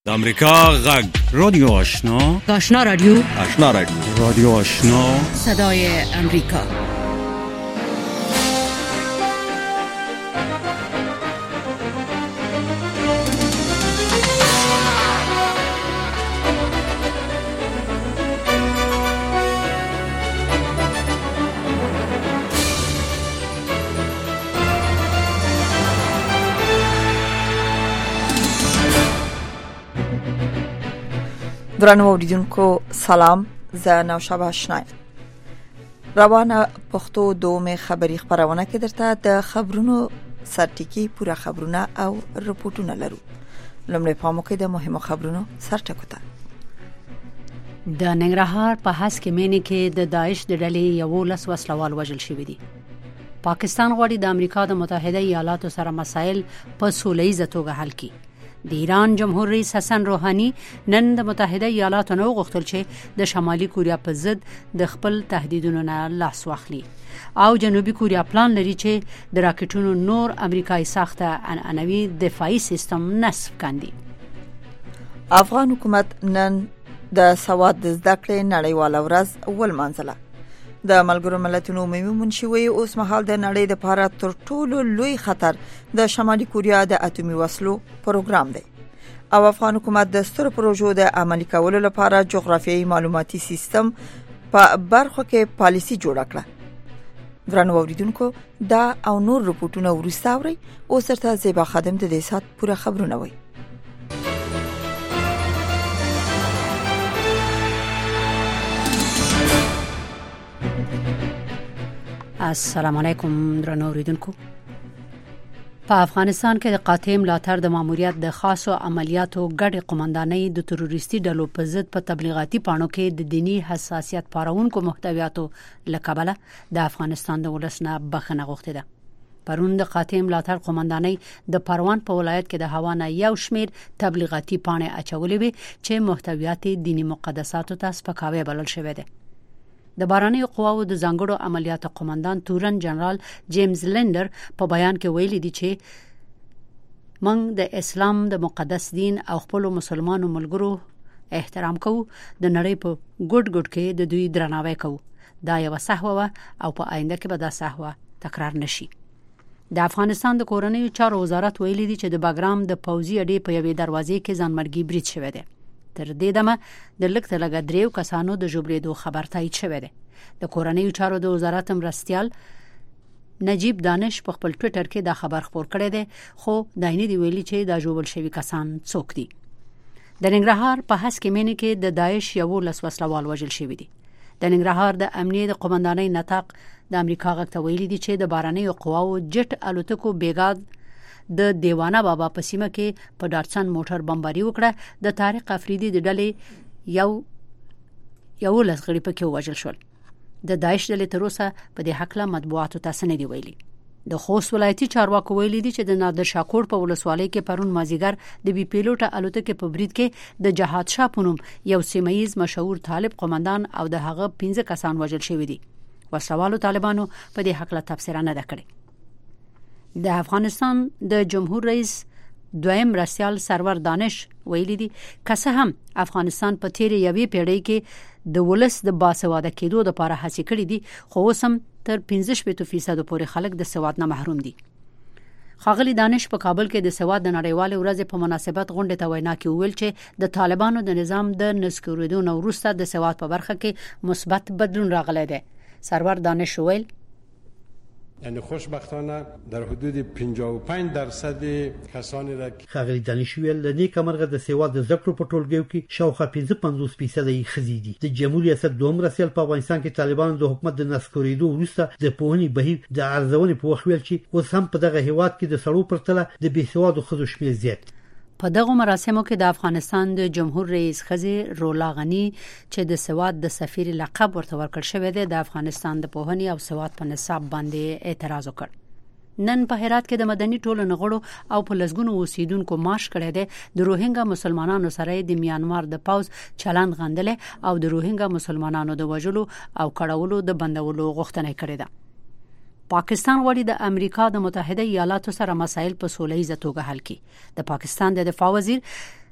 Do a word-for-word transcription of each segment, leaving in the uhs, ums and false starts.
د امریکا غږ رادیو آشنا آشنا رادیو آشنا رادیو رادیو آشنا صدای امریکا. درنو اوریدونکو سلام، زه نوشابه آشنا روانه پښتو دومه خبری خبرونه کې درته د خبرونو سرټکی پورا خبرونه او رپورټونه لرو. لمړی پامو کې د مهمو خبرونو سرټکو ته. د ننګرهار په هڅ کې مینه کې د داعش د ډلې یو لس وسلوال وژل شوی دي. پاکستان غواړي د امریکا د متحده ایالاتو سره مسایل په سوله‌ایزه توګه حل کړي. د ایران جمهور رئیس حسن روحانی نن د متحده ایالاتو نو غوښتل چې د شمالي کوریا په ضد د خپل تهدیدونو نه لاس واخلي او جنوبي کوریا پلان لري چې د راکټونو نور امریکایي ساخته عنعنوي دفاعي سیستم نصب کړي. افغان حکومت نن د سواد د زده کړې نړیواله ورځ ولمانځله. د ملګرو ملتونو عمومي منشي اوس مهال د نړۍ د لپاره تر ټولو لوی خطر د شمالي کوریا د اټومي وسلو پروګرام دی او افغان حکومت د ستر پروژو د عملي کولو لپاره جغرافیایي معلوماتي سیستم په برخو کې پالیسي جوړ کړه. درنو اوریدونکو دا او نور رپورټونه ورسته اوري او سرته زیبا خادم د دې سات پوره خبرونه وي. السلام علیکم درنو اوریدونکو. په افغانستان کې د قاطع ملاتړ د ماموریت د خاصو عملیاتو ګډ قومندانۍ د تروریستي ډلو په ضد په تبلیغاتي پاڼو کې د دینی حساسیت پارونکو محتویاتو لکبله د افغانستان د ولسنه بخنه غوښته ده. پرون د قاطع ملاتړ قومندانۍ د پروان په ولایت کې د هوانه یو شمیر تبلیغاتي پاڼې اچولې وي چې محتویات دینی مقدساتو ته سپکاوی بلل شوی دی. د باراني قواو د ځانګړو عملیاتو قومندان تورن جنرال جیمز لندر په بیان کې ویلي دی چې موږ د اسلام د مقدس دین او خپل مسلمانو ملګرو احترام کوو. د نړۍ په ګډ ګډ کې د دوی درناوی کوو. دا یو سهوه او په آینده کې به دا سهوه تکرار نشي. د افغانستان د کورنیو چارو وزارت ویلي دی چې د باګرام د پوځي اډې په یوې دروازې کې ځانمرګي برید شوی دی. تر دې دمه د لکته لګا دریو کسانو د جوړېدو خبر تایید شوی دی. د کورنیو چارو د وزارت مرستيال نجیب دانش په خپل ټوئیټر کې دا خبر خپور کړی دی، خو داینه دی ویلي چې دا جوړل شوی کسان څوک دي. د ننګرهار په هڅ کې مینه کې د داعش یو لس وسلوال وژل شوی دي. د ننګرهار د امنیت د قومندانۍ نطاق د امریکا غږ ته ویلي دي چې د باراني قواو جټ الوتکو بیګاد د دیوانه بابا په سیمه کې په ډارچن موټر بمباري وکړه. د طارق افریدي د ډلې یو یو لسغړي پکې وژل شول. د داعش ډلې تر اوسه په دې حق له مطبوعاتو ته نه دی ویلي. د خوست ولایتي چارواکو ویلي دي چې د نادر شاکور په ولسوالۍ کې پرون مازیګر د بي پیلوټه الوتکې په برید کې د جهاد شاه پونم یو سیمایز مشهور طالب قومندان او د هغه پنځه کسان وژل شوی دي. وسلوالو طالبانو په دې حق له تفسیر نه ده کړې. د افغانستان د جمهور رئیس دویم مرستيال سرور دانش ویلي دي که څه هم افغانستان په تیر یوې پیړۍ کې د ولس د باسواده کېدو لپاره هڅې کړې دي، خو اوسم تر پنځه شپږ فیصد پورې خلک د سواد نه محروم دي. خاغلی دانش په کابل کې د سواد د نړیوال ورځ په مناسبت غونډه ته وینا کې ویل چې د طالبانو د نظام د نسکورېدو نو وروسته د سواد په برخه کې مثبت بدلون راغلی دی. سرور دانش ویل یعنی خوشبختانه در حدود پنجاه و پنج درصد کسانی را خاغلی دانش ویل د نیک مرغه د سواد د زکړو په ټولګیو کې شاوخوا پنځه پنځوس فیصد یې خزي دي. د جمهوریت ریاست دوم رسل په افغانستان کې طالبانو د حکومت د نسکورېدو وروسته د پوهنې بهیر د ارزونې په وخت ویل چې اوس هم په دغه هیواد کې د سړو پرتله د بې سوادو خزو شمېر زیات. په دغه مراسمو کې د افغانستان د جمهور رئیس خزي رولا غنی چې د سواد د سفیر لقب ورته ورکړ شوی دی د افغانستان د پوهنې او سواد په نصاب باندې اعتراض وکړ. نن په هرات کې د مدني ټولنو غړو او په لسګونو اوسیدونکو مارش کړی دی. د روهینګا مسلمانانو سره د میانمار د پاوز چلند غندل او د روهینګا مسلمانانو د وژلو او کړهولو د بندولو غوښتنه کړې ده. پاکستان غواړي د امریکا د متحده ایالاتو سره مسایل په سوله‌ایزه توګه حل کړي. د پاکستان د دفاع وزیر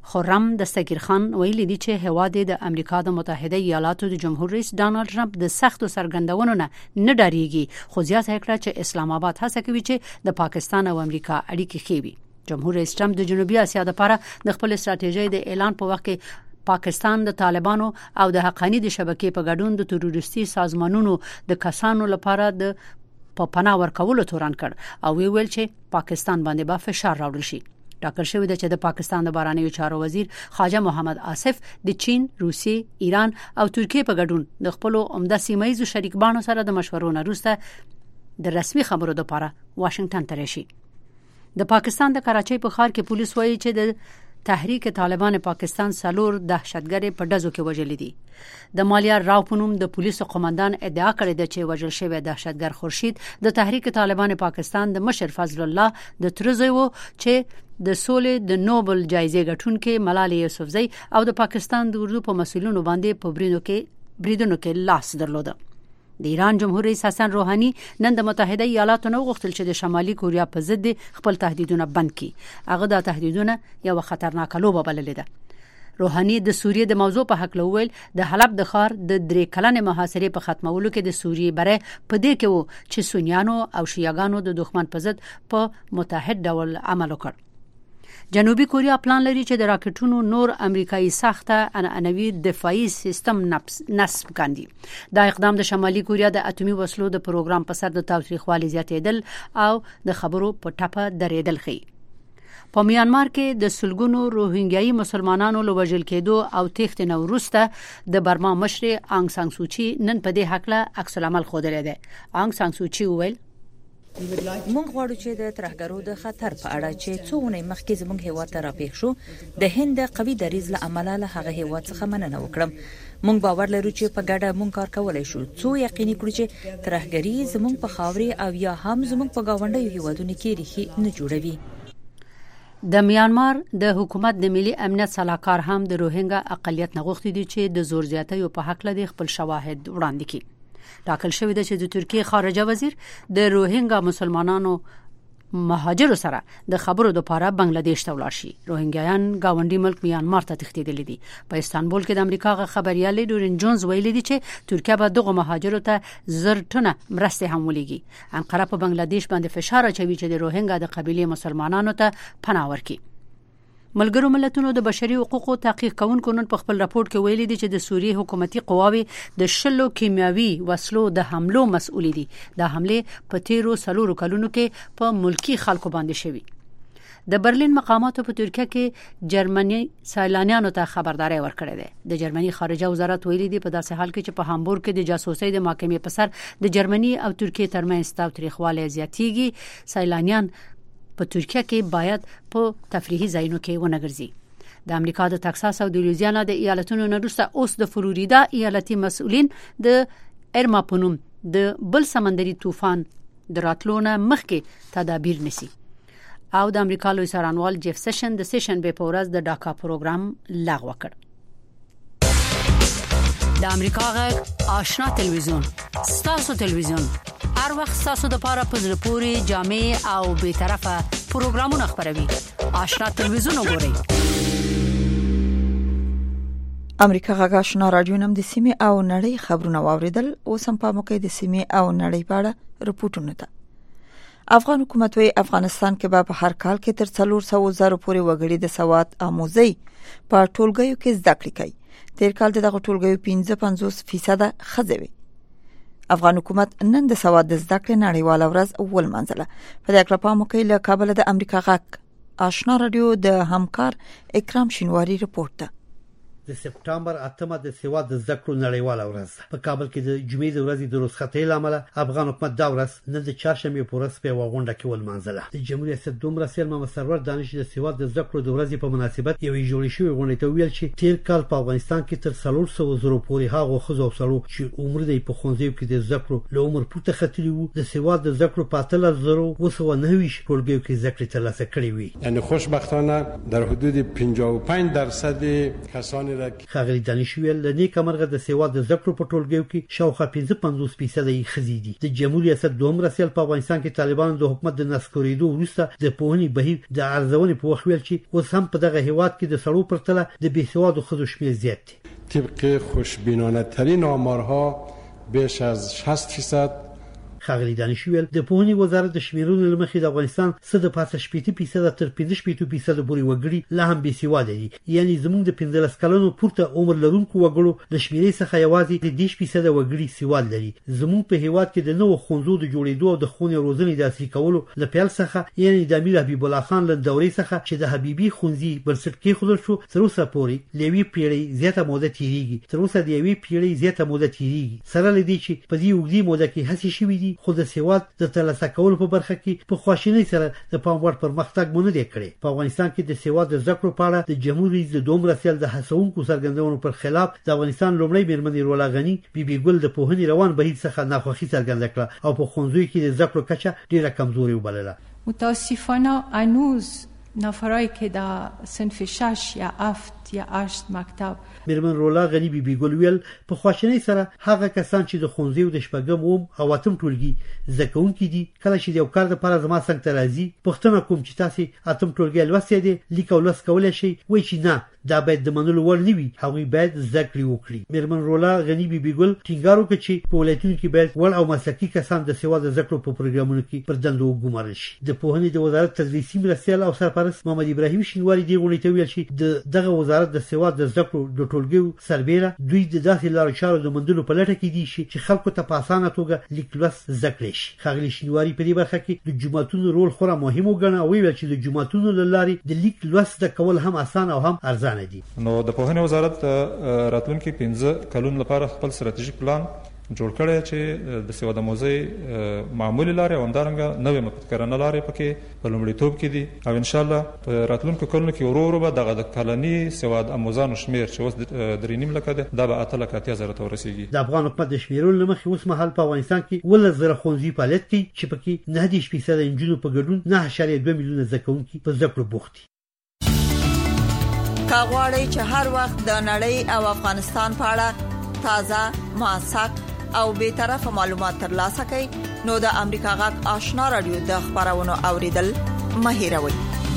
خرم دستگیر خان ویلي دي چې هواد د امریکا د متحده ایالاتو د جمهور رئیس ډانلډ ټرمپ د سختو سرګندونو نه نه ډاریږي خو زیاته کړه چې اسلام آباد هڅه کوي چې د پاکستان او امریکا اړیکې ښې وي. جمهور رئیس ټرمپ د جنوبي اسیا لپاره د خپل استراتیژۍ د اعلان په وخت کې پاکستان د طالبانو او د حقانی د شبکې په ګډون د تروریستي سازمانونو د کسانو لپاره د په پناه ورکولو تورن کړ او ویل چې پاکستان باندې به فشار راوړل شي. ټاکل شوی دی چې د پاکستان د بهرنیو چارو وزیر خواجه محمد آصف د چین، روسیې، ایران او ترکیې په ګډون د خپل عمده سیمایي شریکانو سره د مشورو نه وروسته د رسمي خبرو لپاره واشنگټن ته راشي. د پاکستان د کراچۍ په ښار کې پولیس وایي چې د تحریک طالبان پاکستان سلور دهشتګر په ډزو کې وژل دي. د مالیار راو په نوم د پولیسو قومندان ادعا کړې ده چې وژل شوی دهشتګر خورشید د تحریک طالبان پاکستان د مشر فضل الله د ترزوی وو چې د سولې د نوبل جایزې ګټونکې ملالۍ یوسفزۍ او د پاکستان د اردو په مسولینو باندې په بریدونو کې بریدونو کې لاس درلوده. د ایران جمهور رئیس حسن روحاني نن د متحده ایالاتو نو غوښتل چې د شمالي کوریا په ضد خپل تهدیدونه بند کړي. هغه د تهدیدونه یو خطرناک لوبه بللې ده. روحاني د سوریې د موضوع په حق لویل د حلب د ښار د درې کلنې محاصرې په ختمولو کې د سوریې بره په دې کې وو چې سنیانو او شیعاګانو د دښمن په ضد په متحد ډول عمل وکړ. جنوبي کوریا پلان لري چې د راکټونو نور امریکایي ساخته عنعنوي دفاعي سیستم نصب کړي. دا اقدام د شمالي کوریا د اټومي وسلو د پروګرام په سر د تاوتریخوالي زیاتېدل او د خبرو په ټپه درېدل ښيي. په میانمار کې د سلګونو روهینګیایي مسلمانانو له وژل کېدو او تېښتې نه وروسته د برما مشر آنګ سان سوچي نن په دې حق له عکس العمل ښودلی دی. آنګ سان سوچي وویل مونږ غواړو چې د ترهګرو د خطر په اړه چې څو ونې مخکې زموږ هیواد ته راپېښ شو د هند قوي دریځ له امله له هغه هیواد څخه مننه وکړم. مونږ باور لرو چې په ګډه مونږ کار کولای شو څو یقیني کړو چې ترهګری زموږ په خاورې او یا هم زموږ په گاونډیو هیوادونو کې ریښې نه جوړوي. د میانمار د حکومت د ملي امنیت صلاحکار هم د روهینګا اقلیت نه غوښتي دي چې د زور زیاتۍ په حق لري خپل شواهد وړاندې کړي. ټاکل شوی دی چې د ترکیې خارجه وزیر د روهینګا مسلمانانو مهاجرو سره د خبرو لپاره بنگلاديش ته ولاړ شي. روهینګایان گاونډي ملک میانمار ته تښتېدلي دي. په استانبول کې د امریکا غ خبريالي ډورین جونز ویلي دي چې ترکیه به دغه مهاجرو ته زر ټنه مرسته هم ولېږي. انقره په بنگلاديش باندې فشار اچوي چې د روهینګا د قبيله مسلمانانو ته پناه ورکړي. ملګرو ملتونو د بشري حقوقو تحقیق کوونکو نن په خپل راپور کې ویلي دي چې د سوریې حکومتي قواوی د شلو کیمیاوي وسلو د حملو مسؤل دي. د حمله په تیرو سلورو کلونو کې په ملکی خلکو باندې شوی. د برلین مقاماتو په ترکیه کې جرمني سیلانیانو ته خبرداري ورکړې ده. د جرمني خارجه وزارت ویلي دي په داسې حال کې چې په هامبورګ کې د جاسوسۍ د محکمې په سر د جرمني او ترکیې ترمنځ تاوتریخوالی زیاتېږي. سیلانیان په ترکیه کې باید په تفریحي ځایونو کې ونه ګرځي. د امریکا د تکساس او د لویزیانا د ایالتونو نه وروسته اوس د فلوریدا ایالتي مسؤلین د ارما په نوم د بل سمندري طوفان د راتلونه مخکې تدابیر نیسي. او د امریکا لوی څارنوال جیف سیشن د سیشن به په ورځ د ډاکا پروګرام لغوه کړ. د امریکا غږ آشنا تلویزیون ستاسو تلویزیون هر وخت ستاسو د لپاره په زړه پورې جامع او به طرفه پروګرامونه خبروي. آشنا تلویزیون وګورئ. امریکا غږ آشنا رادیو نم د سیمې او نړۍ خبرونه واوریدل. اوس هم په موقع د سیمې او نړۍ په اړه رپورټونه ده. افغان حکومت وی افغانستان کې به هر کال کې تر څلور سوه زره پورې وګړي د سواد آموزي په ټولګیو کې زده کړې کوي. تیر کال دغه ټولګیو پنځه پنځوس فیصد ښځې وي. افغان حکومت نن د سواد د زده کړې نړیواله ورځ ولمانځله. په دې اړه په موقع له کابل د امریکا غږ آشنا رادیو د همکار اکرام شینواری رپورټ ده. د سپټمبر اتمه د سواد د زده کړو نړیواله ورځ په کابل کې د جمعې د ورځې د رخصتۍ لامل افغان حکومت دا ورځ نن د چهارشنبې په ورځ په غونډه کې ولمانځله. د جمهوریت ریاست دومره سیل محمد سرور دانش د سواد د زده کړو د ورځې په مناسبت یو جوړ شوی غونډه ته ویل چې تیر کال په افغانستان کې تر څلور سوه زره پورې هغه خزو او سړو چې عمر دی په ښوونځیو کې د زده کړو له عمر پورته ختلي وو د سواد د زده کړو په اتلس زره اوه سوه نهه ویشت ټولګیو کې زده کړې ترلاسه کړې وي. یعنی خوشبختانه در حدود پنجاه و پنج درصد کسانی زمانی را خاغلی دانش ویل د نیک مرغه د سیواد د زکرو په ټولګیو کې شاوخوا پنځه پنځوس فیصد یې ښځې دي. د جمهوریت ریاست دوم رسیل په افغانستان کې طالبانو د حکومت د نسکورېدو وروسته د پوهنې بهیر د ارزونې په وخت ویل چې اوس هم په دغه هیواد کې د سړو پرتله د بېسوادو ښځو شمېر زیات دی. طبق خوشبینانه ترین آمارها بیش از شصت فیصد خاغلی دانش ویل د پوهنې وزارت د شمیرونو له مخې د افغانستان څه د پاسه شپېته فیصد تر پنځه شپېته فیصد پورې وګړي لا هم بې سواده دي. یعنی زموږ د پنځلس کلونو پورته عمر لرونکو وګړو د شمیرې څخه یوازې د دېرش فیصد وګړي سواد لري. زموږ په هیواد کې د نوو ښوونځو د جوړېدو او د ښوونې او روزنې د عصري کولو له پیل څخه یعنی د امیر حبیب الله خان له دورې څخه چې د حبیبي ښوونځي بنسټ کېښودل شو تر اوسه پورې له یوې پېړۍ زیاته موده تېرېږي. تر اوسه د یوې پېړۍ زیاته موده تېرېږي سره له دې چې په دې اوږدې موده کې هڅې شوي دي خو د سواد د ترلاسه کولو په برخه کې په خواشینۍ سره د پام وړ پرمختګ مو نه دی کړی. په افغانستان کې د سواد د زده کړو په اړه د جمهوریت رئیس د دوم رسیل د هڅونکو څرګندونو پر خلاف د افغانستان لومړۍ میرمنې رولا غني بیبي ګل د پوهنې روان بهیر څخه ناخوښي څرګنده کړه او په ښوونځیو کې د زده کړو کچه ډېره کمزورې وبلله. متاسفانه هنوز نفرایی که در صنف شش یا هفت یا هشت مکتب میرمن رولا غنی بیبي ګل ویل په خواشینۍ سره هغه کسان چې د ښوونځیو د شپږم اوم او اتم ټولګي زده کوونکي دي کله چې د یو کار دپاره زما څنګ ته راځي پوښتنه کوم چې تاسې اتم ټولګی لوستی دی لیک او لوست کولی شئ وایي چې نه دا باید د منلو وړ نه وي هغوی باید زده کړې وکړي. میرمن رولا غني بیبي ګل ټینګار وکړ چې په ولایتونو کې باید وړ او مسلکي کسان د سواد زده کړو په پروګرامونو کې پر دندو وګمارل شي. د پوهنې د وزارت تدریسي مرستیال او سرپرست محمد ابراهیم شینواري دې غونډې ته ویل چې د دغه وزارت د سواد د زده کړو د ټولګیو سربیره دوی د داسې لارو چارو د موندلو په لټه کې دي چې خلکو ته په اسانه توګه لیک لوست زده کړی شي. ښاغلي شینواري په دې برخه کې د جوماتونو رول خورا مهم وګڼه او ویل چې د جوماتونو له لارې د لیک لوست زده کول هم اسانه او هم ارزانه دي. نو د پوهنې وزارت راتلونکي پنځه کلونو لپاره خپل ستراتیژیک پلان جوړ کړی چې د سواد آموزۍ معمولي لارې او همدارنګه نوې مبتکرانه لارې پکې په لومړیتوب کې دي او انشاءالله په راتلونکو کلونو کې ورو ورو به دغه د کلني سواد آموزانو شمېر چې اوس درې نیم لکه دی دا به اته لکه اتیا زره ته ورسېږي. د افغان حکومت د شمېرلو له مخې اوس مهال په افغانستان کې اوولس زره ښوونځي فعالیت کوي چې پکې نهه دېرش فیصده نجونو په ګډون نهه اعشاریه دوه میلیونه زده کوونکي په زده کړو بوخت دي. کاغواړی چې هر وخت د نړۍ او افغانستان په اړه تازه موثق او به طرفه معلومات ترلاسه کړئ نو د امریکا غږ آشنا رادیو د خبرونو اوریدل مه هېروئ.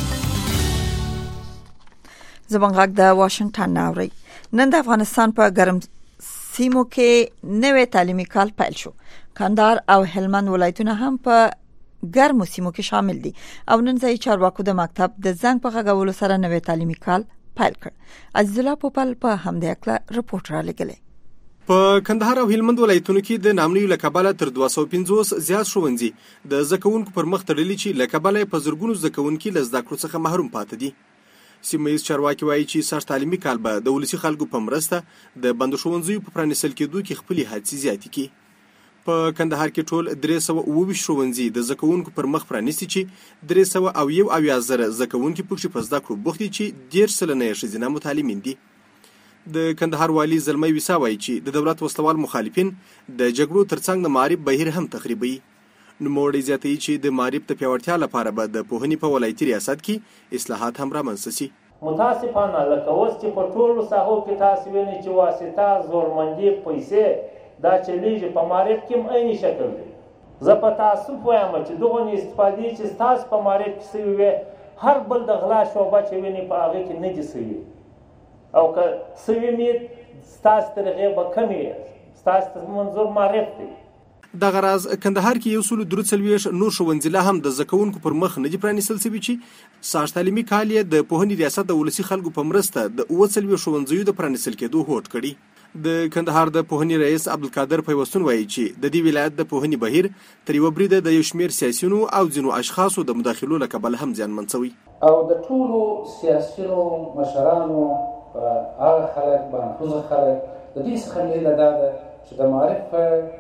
زموږ غږ د واشنگټن نه اورئ. نن د افغانستان په ګرم سیمو کې نوې تعلیمي کال پیل شو. کندهار او هلمند ولایتونه هم په ګرمو سیمو کې شامل دي او نن ځای چارواکو د مکتب د زنګ په غږولو سره نوې تعلیمي کال پیل کړ. عزیز الله پوپل په همدې اړه رپورټ را لګلې. په کندهار او هلمند ولایتونو کې د نامنیو له کبله تر دوه سوه پنځوس زیات ښوونځي د زده کوونکو پر مخ تړلي چې له کبله په زرګونو زده کوونکي له زده کړو څخه محروم پاتې دي. سیمه ییز چارواکي وایي چې سږ تعلیمي کال به د ولسي خلکو په مرسته د بندو ښوونځیو په پرانیستل کېدو کې خپلې هڅې زیاتې کړي. په کندهار کې ټول درې سوه اووه ویشت ښوونځي د زده کوونکو پر مخ پرانیستي چې درې سوه او یو اویا زره زده کوونکي پکې په زده کړو بوخت دي چې دېرش سلنه یې ښځینه متعلمین دي. د کندهار والي زلمی ویسا وایي چې د دولت وسلوال مخالفین د جګړو ترڅنګ د معارف بهیر هم تخریبوي. نوموړی زیاتوي چې د معارف د پیاوړتیا لپاره به د پوهنې په ولایتي ریاست کې اصلاحات هم رامنځته شي. متاسفانه لکه اوس چې په ټولو ساحو کې تاسو وینئ چې واسطه زورمندي پیسې دا چلیږي په معارف کې هم عیني شکل دی. زه په تعصب وایم چې دغه استفادې چې ستاسو په معارف کې سوي وي هر بل د غلا شعبه چې ویني په هغه کې نه دي سوي او که سوي مې ستاسو تر هغې به کمې وي ستاسو منظور معارف دی. دغه راز کندهار کې یو سل درې څلوېښت نور ښوونځي لا هم د زده کوونکو پر مخ نه دي پرانیستل شوي چې سږ تعلیمي کال یې د پوهنې ریاست د ولسي خلکو په مرسته د اووه څلوېښت ښوونځیو د پرانیستل کېدو هوډ کړي. د کندهار د پوهنې رئیس عبدالقادر پیوستون وایي چې د دې ولایت د پوهنې بهیر تر یوه بریده د یو شمېر سیاسیونو او ځینو اشخاصو د مداخلو له کبله هم زیانمن شوی او د ټولو سیاسیونو مشرانو هغه خلک بانفوذه خلک د دې څخه میله دا ده چې د معارف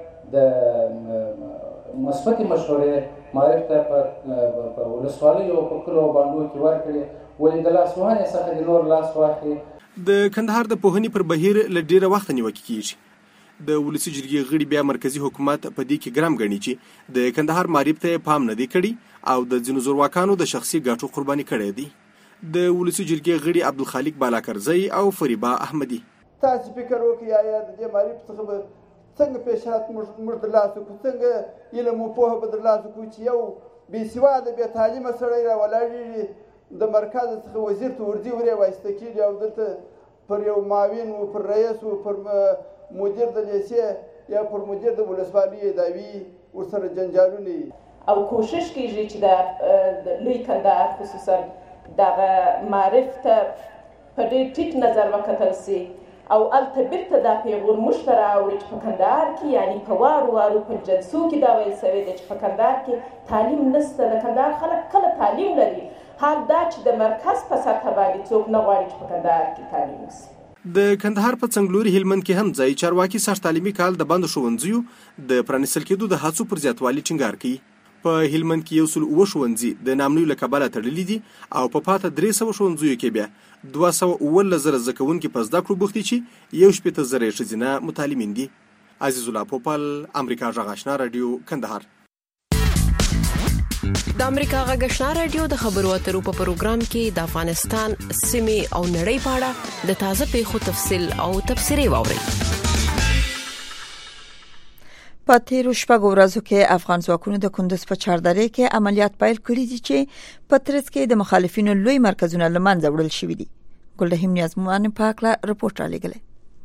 د مثبتې مشورې معارف ته په ولسوالیو او په کلیو بانډو کې ورکړي ولې د لاسوهنې څخه د نور لاس واخلي. د کندهار د پوهنې پر بهیر له ډیره وخته نیوکې کیږي. د ولسي جرګې غړي بیا مرکزی حکومت په دې کې ګرم ګڼي چې د کندهار معارف ته پام نه دی کړی او د ځینو زورواکانو د شخصي ګټو قرباني کړی دی. د ولسی جرګې غړي عبدالخالق بالاکرزی او فریبا احمدی. تاسو فکر وکړئ یا د دې معرفت څخه به څنګه پیشرفت موږ ترلاسه کړو، څنګه علم او پوهه به ترلاسه کړو چې یو بې سواده بې تعلیمه سړی راولاړېږي د مرکز څخه وزیر ته ورځي ورې وایسته کېږي او دلته پر یو معاون و پر رئیس و پر مدیر د لیسې یا پر مدیر د ولسوالۍ اداري ورسره جنجالونه او کوشش کیږي چې د لوی کندهار خصوصا دغه معرف ته په ډېر ټیټ نظر وکتل سي او الته بیرته دا پیغور موږ ته راوړي چې په کندهار کې یعنی په وارو وارو په جلسو کې دا ویل سوی دی چې په کندهار کې تعلیم نشته. د کندهار خلک کله تعلیم لري، حال دا چې د مرکز په سطح باندې څوک نه غواړي چې په کندهار کې تعلیم وسي. د کندهار په څنګلوري هلمند کې هم ځای چارواکي سږ تعلیمي کال د بندو ښوونځیو د پرانیستل کېدو د هڅو پر زیاتوالي ټینګار کوي. په هلمند کې یو سل اوه ښوونځي د نامنیو له کبله تړلي دي او په پاته درې سوه ښوونځیو کې بیا دوه سوه اوولس زره زده کوونکي په زده کړو بوخت دي چې یو شپېته زره یې ښځینه متعلمین دي. عزیز الله پوپل، امریکا غږ آشنا رادیو، کندهار. د امریکا غږ آشنا رادیو د خبرو اترو په پروګرام کې د افغانستان سیمې او نړۍ په اړه د تازه پیښو تفصیل او تبصرې واورئ. په تیرو شپږو ورځو کې افغان ځواکونو د کندز په چاردرې کې عملیات پیل کړي دي چې په ترڅ کې د مخالفینو لوی مرکزونه له منځه وړل شوي دي. ګلرحیم نیازمن پاکله رپورټ را لېږلی.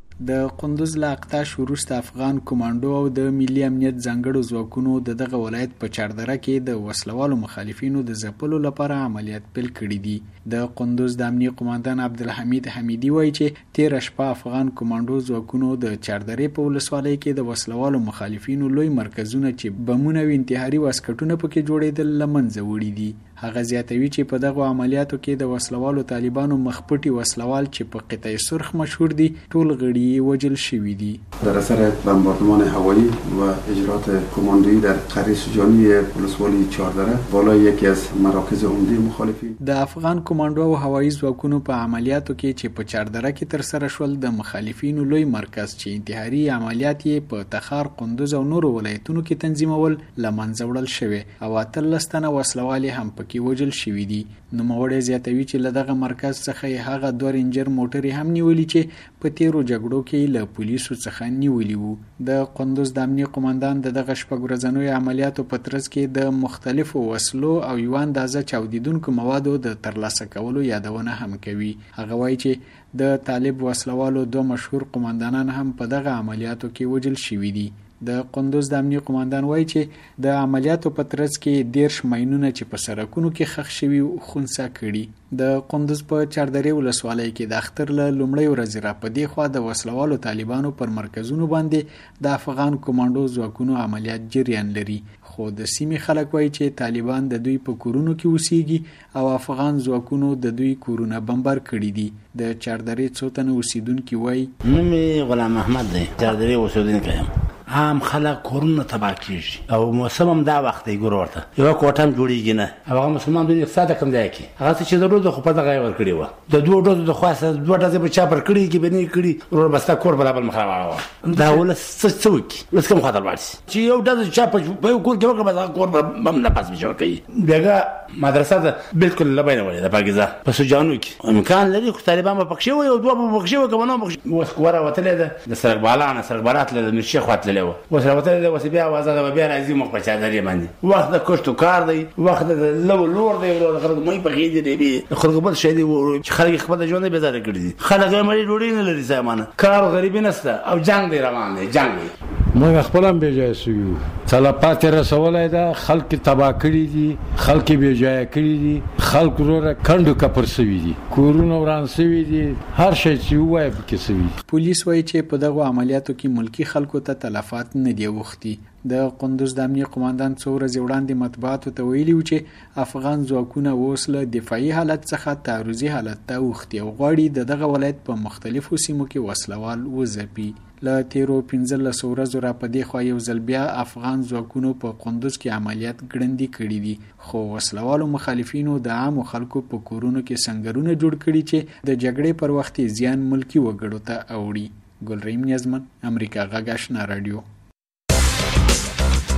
د قندوز له اقتاش وروسته افغان کمانډو او د ملي امنیت ځانګړو ځواکونو د دغه ولایت په چاردره کې د وسلوالو مخالفینو د ځپلو لپاره عملیات پیل کړي دي. د قندوز د امنیه قوماندان عبدالحمید حمیدي وایي چې تېره شپه افغان کمانډو ځواکونو د چاردرې په ولسوالۍ کې د وسلوالو مخالفینو لوی مرکزونه چې بمونه او انتحاري واسکټونه پکې جوړېدل له منځه وړي دي. هغه زیاتوي چې په دغه عملیاتو کې د وسلوالو طالبانو مخپټي وسلوال چې په قطعه سرخ مشهور دي ټول غړي وجل شوي دي. در اثر بمباردمان هوایی و اجرات کماندویی در قریه سوجانی ولسوالی چاردره بالای یکی از مراکز عمده مخالفین د افغان کمانډو او هوایی ځواکونو په عملیاتو کې چې په چاردره کې تر سره شول د مخالفینو لوی مرکز چې انتحاري عملیات یې په تخار، قندوز او نورو ولایتونو کې تنظیمول له منځه وړل شوی او اتلس تنه وسلوال هم کې وجل شوی دي. نو موړې زیاتوي چې له دغه مرکز څخه هغه دوه رینجر موټرې هم نیولې چې په تیرو جګړو کې له پولیسو څخه نیولې وو. د قندوز د امنیه قوماندان د دغه شپږ ورځنیو عملیاتو په ترڅ کې د مختلفو وسلو او یو اندازه چاودیدونکو موادو د ترلاسه کولو یادونه هم کوي. هغه وایي چې د طالب وسلوالو دوه مشهور قوماندانان هم په دغه عملیاتو کې وجل شوي دي. د قندوز د امنیه قوماندان وایي چې د عملیاتو په ترڅ کې دیرش ماینونه چې په سړکونو کې ښخ شوي خونسا کړي. د قندوز په چاردرې ولسوالۍ کې د اختر له لومړۍ ورځې را په دې خوا د وسلوالو طالبانو پر مرکزونو باندې د افغان کمانډو ځواکونو عملیات جریان لري. خو د سیمې خلک وایي چې طالبان د دوی په کورونو کې اوسېږي او افغان ځواکونو د دوی کورونه بمبار کړي دي. د چاردرې څو تنه اوسېدونکي وایي نوم یې غلام احمد دی، چاردرې اوسېدونکی یم. عام خلک کورونه تباه کېږي او موسم هم دا وخت دی. ګوره ورته یوه کوټه هم جوړېږي نه. هغه مسلمان دوی اقتصاد کم ځای کې هغه څه چې ضرورت ده خو په دغه یې ورکړې وه. د دوو ډزو د خوا سره دوه ډزې به چا پر کړي کې به نه یې کړي ورور به ستا کور به لا بل مخ را واړوه. دا ولس څه څه وکړي؟ ولس کوم خواته لاړ شي چې یو ډزه چا په یو کور کې وکړه به دغه کور به هم نه پاس بشي ورکوي. بېګا مدرسه ده بالکل له بینه وړې ده پاکیزه په سوجانو کې امکان لري خو طالبان به پکښې وي او دوه به پکښې وي که به نه پکښې. اوس کوره وتلې ده د سړک بالا نه سړک بالا تللې ده نورشیخ خوا تللې وه. اوس راوتلې ده اوس بیا اوازه ده بیا راځي مخ په چادرې باندې. وخت د کښتو کار دی، وخت د لو لور دی، د خلکو مړي پخې دي دی د خلکو بل شی دی چې خلک خپل ژوند یې بېزاره کړي دي. خلک یې مړي ډوډۍ نه لري سامانه، کار غریبي نشته او جنګ دی روان دی. جنګ دی موږ خپل هم بېځایه سوي یو. تلفات یې رسولی ده، خلک تباه کړي دي، خلک یې بېځایه کړي دي، خلک وروره کنډو کپر سوي دي، کورونه وران سوي دي، هر شی چې ووایه پکې سوي دي. پولیس وایي چې په دغو عملیاتو کې ملکي خلکو ته تلفات نه دي اوښتي. د قندوز د امنیه قوماندان څو ورځې وړاندې مطبوعاتو ته ویلي و چې افغان ځواکونه اوس له دفاعي حالت څخه تعرضي حالت ته اوښتي او غواړي د دغه ولایت په مختلفو سیمو کې وسلوال وځپي. له تیرو پنځلسو ورځو را په دې خوا یو ځل بیا افغان ځواکونو په قندوز کې عملیات ګړندي کړي دي، خو وسلوالو مخالفینو د عامو خلکو په کورونو کې سنګرونه جوړ کړي چې د جګړې پر وخت زیان ملکي وګړو ته اوړي. ګلرحیم نیازمن، امریکا غږ آشنا رادیو.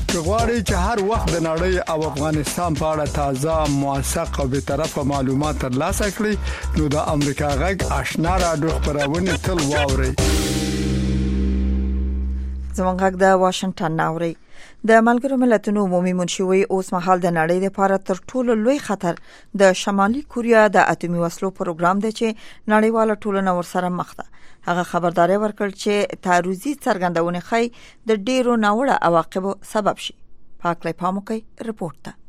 که غواړئ چې هر وخت د نړۍ او افغانستان په اړه تازه موثق او به طرفه معلومات ترلاسه کړئ نو د امریکا غږ آشنا رادیو خبرونه تل واورئ. زمونږ غږ د واشنگټن ناوړي. د ملګرو ملتونو عمومي منشي اوس مهال د نړۍ لپاره تر ټولو لوی خطر د شمالي کوریا د اټومي وسلو پروګرام دی چې نړیواله ټولنه ورسره مخ ده. هغه خبرداري ورکړ چې تعرضي څرګندونه خي د ډیرو ناوړه عواقبو سبب شي. پاکلای پاموکي رپورت ده.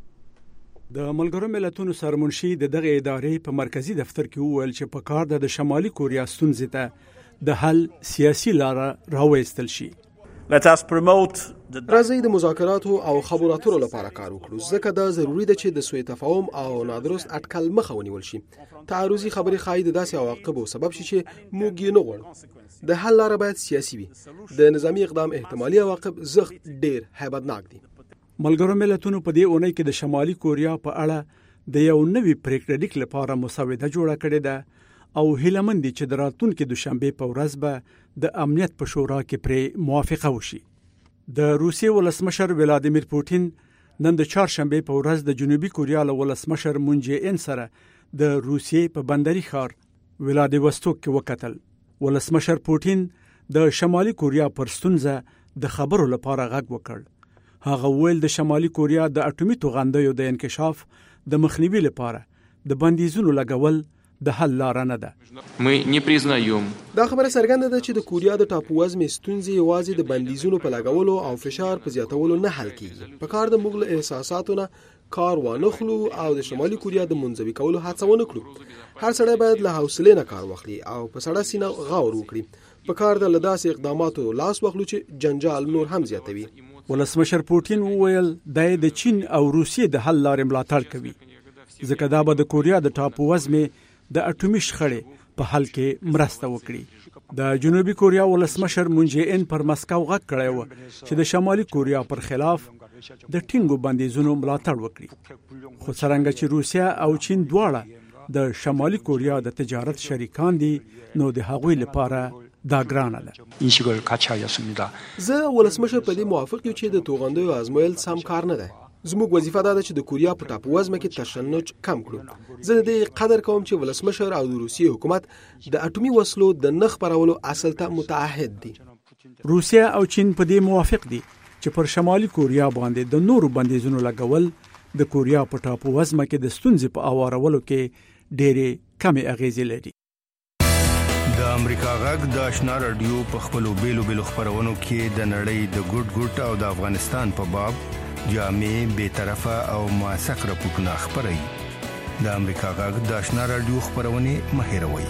د ملګرو ملتونو سرمنشي د دغه ادارې په مرکزی دفتر کې وویل چې په کار د شمالي کوریا ستونزې ته د حل سیاسي لار راوېستل شي. Let us promote راځي د مذاکراتو او خبرو اترو لپاره کار وکړو ځکه دا ضروری ده چې د سوء تفاهم او نادرست اټکل مخه ونیول شي. تعرضي خبري خای د داسې عواقبو سبب شي چې موږ یې نه غواړو. د حل لار باید سیاسي وي. د نظامی اقدام احتمالي عواقب زغت ډیر هیبتناک دي. ملګرو ملتونو په دې اونۍ کې د شمالي کوریا په اړه د یو نوي پریکړه لیک لپاره مسوده جوړه کړې ده او هیلمن دي چې د راتلونکي دوشنبه په ورځ به د امنیت په شورا کې پرې موافقه وشي. د روسیې ولسمشر ولادیمیر پوتین نن د چهارشنبه په ورځ د جنوبي کوریا له ولسمشر مون جې ان سره د روسیې په بندري ښار ولادیوستوک کې وکتل. ولسمشر پوتین د شمالي کوریا پر ستونزه د خبرو لپاره غږ وکړ. هغه ویل د شمالي کوریا د اټومي توغندیو د انکشاف د مخنیوي لپاره د بندیزونو لګول د حل لار نه ده. Мы не признаем. دا خبره څرګنده ده چې د کوریا د ټاپو وزمې ستونزې یوازې د بندیزونو په لګولو او فشار په زیاتولو نه حل کیږي. په کار د موږ له احساساتو نه کار وانخلو او د شمالي کوریا د منځوي کولو هڅه ونه کړو. هر سړی باید له حوصلې نه کار واخلي او په سړه سینه غور وکړي. په کار د لداسې اقداماتو لاس واخلو چې جنجال نور هم زیاتوي. ولسمشر پوتین وویل د چین او روسیې د حل لارې ملاتړ کوي ځکه دا به د کوریا د ټاپو وزمې د اټومي شخړې په حل کې مرسته وکړي. د جنوبي کوریا ولسمشر مون جې ان پر مسکو غږ کړی و چې د شمالي کوریا پر خلاف د ټینګو بندیزونو ملاتړ وکړي. خو څرنګه چې روسیا او چین دواړه د شمالي کوریا د تجارت شریکان دي نو د هغوی لپاره دا ګرانه ده. زه ولسمشر په دې موافق یم چې د توغندیو ازمویل سم کار نه ده. زموږ وظیفه ده چې د کوریا په ټاپو وزمه کې تشنج کم کړو. زه دې قدر کوم چې ولسمشر او د روسیې حکومت د اټومي وسلو د نخ پرولو اصل ته متعهد دي. روسیا او چین په دې موافق دي چې پر شمالي کوریا باندې د نورو بندیزونو لګول د کوریا په ټاپو وزمه کې د ستونزې په اوارولو کې ډېرې کمې اغیزې لري. د امریکا غږ د آشنا رادیو په خپلو بیلو بیلو خبرونو کې د نړۍ د ګډ ګډ او د افغانستان په باب جامع به طرفه او موثق راپورټونه خبري. د امریکا غږ د آشنا رادیو خبرونه مهیروي.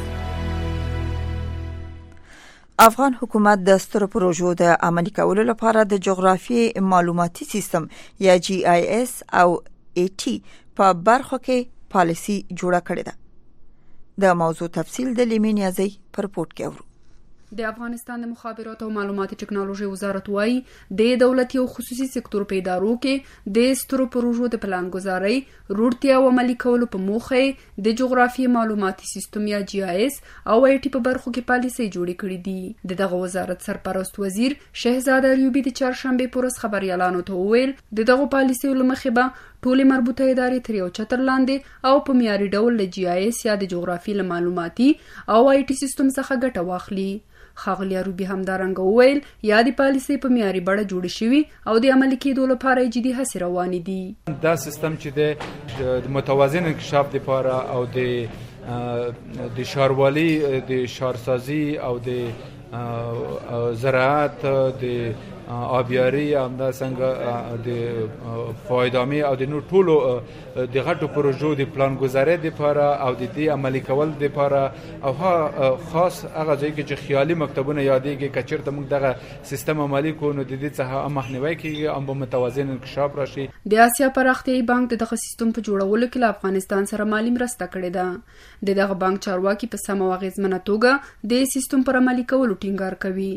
افغان حکومت د سترو پروژو د عملي کولو لپاره د جغرافي معلوماتي سیستم یا جی آی اس او ای ټي په برخه کې پالیسي جوړه کړې ده. د موضوع تفصیل د لیمینیازي پر رپورت کې اورو. د افغانستان د مخابراتو او معلوماتي ټکنالوژي وزارت وايي د دولتي او خصوصي سکتور په ادارو کې د سترو پروژو د پلانګذاري روړتیا او عملي کولو په موخه د جغرافي معلوماتي سیستم یا جی آی اس او آی ټي په برخو کې پالیسي جوړې کړې دي. دغه وزارت سرپرست وزیر شهزاده ایوبی د چهارشنبه پورس خبريالانو ته وویل د دغه پالیسي لمخې به ټولې مربوطه ادارې تر یو چتر لاندې او په معیاري ډول له جی آی اس یا د جغرافي معلوماتي او آی ټي سیستم څخه ګټه واخلي. خاغلی روبي همدارنګه وویل یا د پالیسي په معیاري بڼه جوړ شوی او د عملي کېدو لپاره جدي هڅې روانې دي. دا سیستم چې د متوازن انکشاف لپاره او د د شاروالي د شارسازي او د زراعت د آبیاری همدا څنګه د فایدامي او د نور ټولو د غټو پروژو د پلانګذارۍ لپاره او د دې عملي کول لپاره او ها خاص هغه ځای کې چې خیالي مکتبونه یادېږي کچېرته موږ دغه سیستم عملي کوو نو د دې څخه مخنیوي کیږي او په متوازن انکشاف راشي. د آسیا پراختیایي بانک د دغه سیستم په جوړولو کې له افغانستان سره مالي مرسته کړې ده. د دغه بانک چارواکي په سمه او اغیزمنه توګه د سیستم پر عملي کولو ټینګار کوي.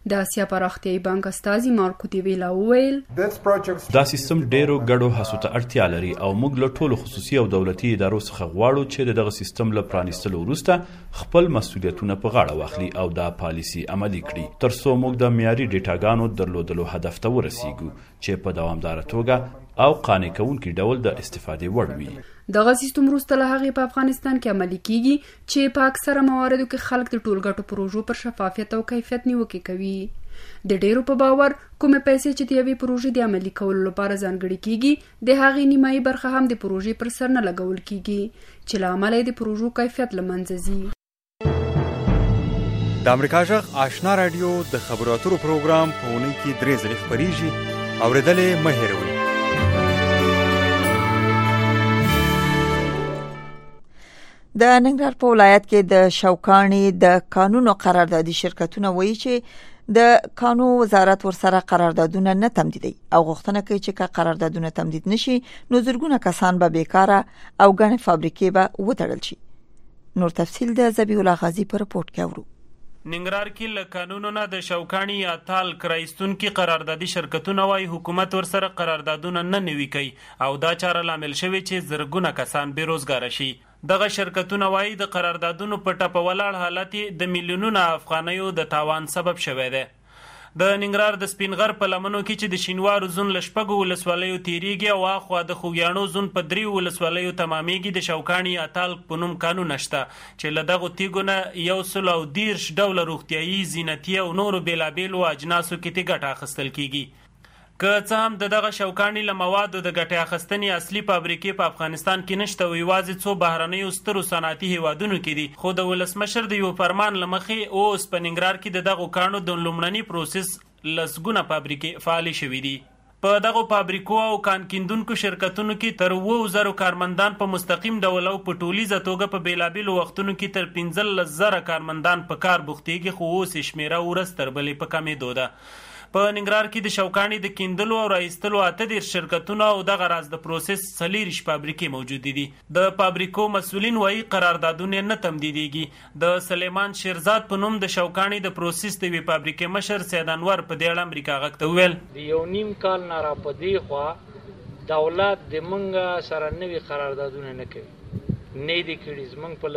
د اسیا پراختیایي بانک استازي مارکو دیویلا وویل دا سیستم ډیرو ګډو هڅو ته اړتیا لري او موږ له ټولو خصوصي او دولتي ادارو څخه غواړو چې دغه سیستم له پرانیستلو وروسته خپل مسؤلیتونه په غاړه واخلي او دا پالیسي عملي کړي ترڅو موږ د معیاري ډیټاګانو درلودلو هدف ته ورسیږو چې په دوامداره توګه او قانع کوونکي ډول د استفادې وړ وي. دغه سیستم وروسته له هغې په افغانستان کې عملي کیږي چې په اکثره مواردو کې خلک د ټولګټو پروژو پر شفافیت او کیفیت نیوکې کوي. د ډیرو په باور کومې پیسې چې د یوې پروژې د عملي کولو لپاره ځانګړې کیږي د هغې نیمایي برخه هم د پروژې پر سر نه لګول کیږي چې له امله یې د پروژو کیفیت له منځه ځي. د امریکا غږ آشنا رادیو د خبرو اترو پروګرام په اونۍ کې درې ځلې خپریږي. اورېدلې مه هېروئ. د ننګرهار په ولایت کې د شوکاني د قانونو قراردادي شرکتونه وایي چې د قانون وزارت ورسره قراردادونه نه تمدیدي او غوښتنه کوي چې قراردادونه تمدید نشي نو زرګونه کسان به بیکاره او غنې فابریکې به وتړل شي. نور تفصیل د ذبیح الله غازی په رپورت کې اورو. ننګرهار کې له قانونونو د شوکاني یا تال کرایستون کې قراردادي شرکتونه وايي حکومت ورسره قراردادونه نه نوي کوي او دا چاره لامل شوی چې زرګونه کسان بیروزګار شي. دغه شرکتونه وايي د قراردادونو په ټاپه ولاړ حالت د میلیونونو افغانیو د تاوان سبب شوی دی. د ننګرهار د سپینغر په لمنو کې چې د شینوارو زون له شپږو ولسوالیو تیریږي او اخوا د خوږیاڼو زون په دریو ولسوالیو تمامیږي د شوکاني اتال په نوم قانون شته چې له دغو تیږو نه یو سل او دیرش ډوله روغتیایي زینتي او نورو بېلابېلو اجناسو کې تې ګټه اخیستل کیږي. که څه هم د دغه شوکاني له موادو د ګټې اخیستنې اصلي فابریکې په افغانستان کې نشته او یوازې څو بهرنیو سترو صنعتي هیوادونو کې دي خو د ولسمشر د یو فرمان له مخې اوس په ننګرهار کې د دغو کاڼو د لومړني پروسس لسګونه فابریکې فعالې شوي دي. په دغو فابریکو او کان کیندونکو شرکتونو کې تر اووه زرو کارمندان په مستقیم ډول او په ټولیزه توګه په بېلابېلو وختونو کې تر پنځلس زره کارمندان په کار بوختېږي خو اوس یې شمېره ورځ تر بلې په کمېدو ده. په ننګرهار کې د شوکاني د کیندلو او راایستلو اته دېرش شرکتونه او دغه راز د پروسس څلېرویشت فابریکې موجودې دي. د فابریکو مسؤلین وایي قراردادونه نه تمدیدېږي. د سلیمان شیرزاد په نوم د شوکاني د پروسس د یوې فابریکې مشر سید انور په دې اړه امریکا غږ ته وویل د یو نیم کال نه را په دې خوا دولت د موږ سره نوي قراردادونه نه کوي نه دي کړي. زموږ په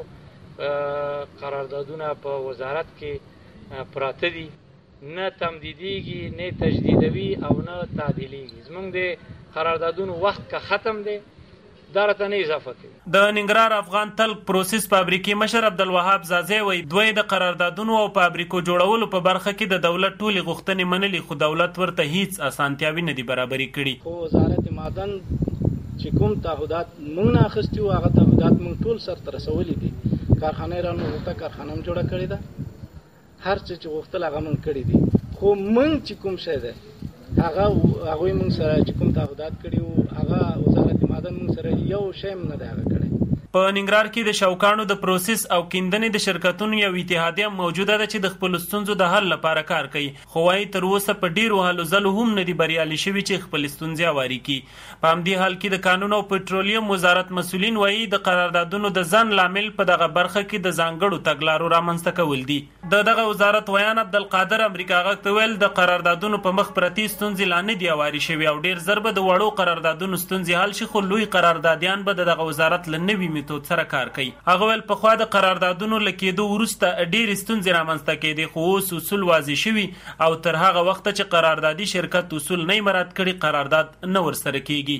لسګونو قراردادونه په وزارت کې پراته دي نه تمدیدیږي نه تجدیدوي او نه تعدیلیږي. زمونږ د قراردادونو وخت که ختم دی دا راته نه اضافه کوي. د ننګرهار افغان تلک پروسس فابریکې مشر عبدالوهاب زازی وایي دوی د قراردادونو او فابریکو جوړولو په برخه کې د دولت ټولې غوښتنې منلي خو دولت ورته هیڅ اسانتیاوي نه دي برابرې کړي. خو وزارت معدن چې کوم تعهدات موږ نه اخیستي وو هغه تعهدات موږ ټول سرته رسولي دي. کارخانې رانه ورته کارخانه هم جوړه کړې ده هر څه چې غوښتل هغه موږ کړي دي خو موږ چې کوم شی دی هغه هغوی موږ سره چې کوم تعهدات کړي وو هغه وزارت معدن موږ سره یو شی هم نه دی هغه کړی. په ننګرهار کې د شوکانو د پروسس او کیندنې د شرکتونو یو اتحادیه موجوده ده چې د خپل ستونزو د حل لپاره کار کوي خو وايي تر اوسه په ډیرو هلو ځلو هم نه دي بریالي شوي چې خپل ستونزې هواري کړي. په همدې حال کې د قانون او پټرولیم وزارت مسؤلین وایي د قراردادونو د ځنډ لامل په دغه برخه کې د ځانګړو تګلارو رامنځته کول دي. د دغه وزارت ویان عبدالقادر امریکا غږ ته ویل د قراردادونو په مخ پرتې ستونزې لا نه دي هواري شوي او ډیر ژر به د وړو قراردادونو ستونزې حل شي خو لوی قراردادیان به د دغه وزارت له نوي میتود سره کار کوي. هغه ول په خوا د قراردادونو لکېدو وروسته ډېرې ستونزې رامنځته کېدې خو اوس اصول واضح شوي او تر هغه وخته چې قراردادي شرکت اصول نه مراعات کړي قرارداد نه ورسره کېږي.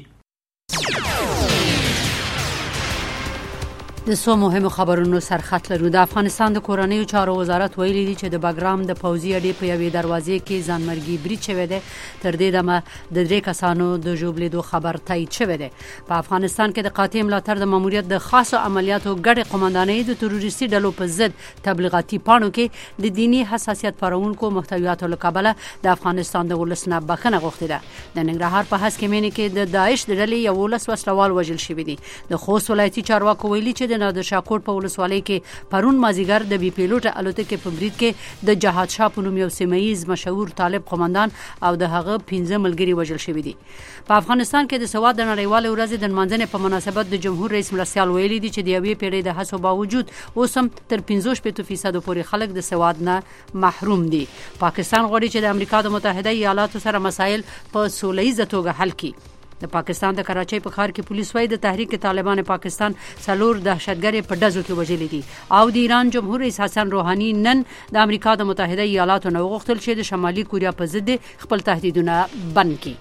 د سو مهمو خبرونو سرخط لرو. د افغانستان د کورنیو چارو وزارت ویلي دی چې د بګرام د پوځي اډې په یوې دروازې کې ځانمرګي برید شوی دی. تر دې دمه د درې کسانو د ژوبلېدو خبر تایید شوی دی. په افغانستان کې د قاطع ملاتړ د ماموریت د خاصو عملیاتو ګډې قومندانۍ د تروریستي ډلو په ضد تبلیغاتي پاڼو کې د دینی حساسیت پارونکو محتویاتو له کبله د افغانستان د ولس نه بخښنه غوښتې ده. د ننګرهار په هسکې مینې کې د داعش د ډلې یولس وسلوال وژل شوي دي. د خوست ولایتي چارواکو ویلي چې د د نادر شاه کوټ په ولسوالۍ کې پرون مازیګر د بي پیلوټ الوتکې په برید کې د جهاد شاه په نوم یو سیمه‌یز مشهور طالب قومندان او د هغه پنځه ملګري وژل شوي دي. په افغانستان کې د سواد د نړیوالې ورځې د نمانځنې په مناسبت د جمهور رئیس مرستیال ویلي دي چې د یوې پیړۍ د هڅو باوجود اوس هم تر پنځه شپېته فیصد پورې خلک د سواد نه محروم دي. پاکستان غواړي چې د امریکا د متحده ایالاتو سره مسایل په سوله ییزه توګه حل کړي. د پاکستان د کراچۍ په ښار کې پولیس وايي د تحریک طالبان پاکستان څلور دهشتګرې په ډزو کې وژلي دي او د ایران جمهور رئیس حسن روحاني نن د امریکا د متحده ایالاتو نه وغوښتل چې د شمالي کوریا په ضد خپل تهدیدونه بند کړي.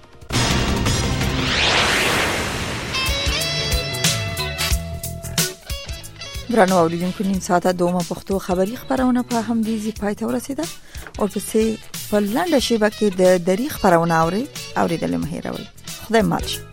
درنو اوریدونکو، نیم ساعته دومه پښتو خبری خبرونه په همدې ځای پای ته ورسیده او پسې په لنډه شیبه کې د دری خبرونه اوري اوریدل مه هیروئ. خدای ماچ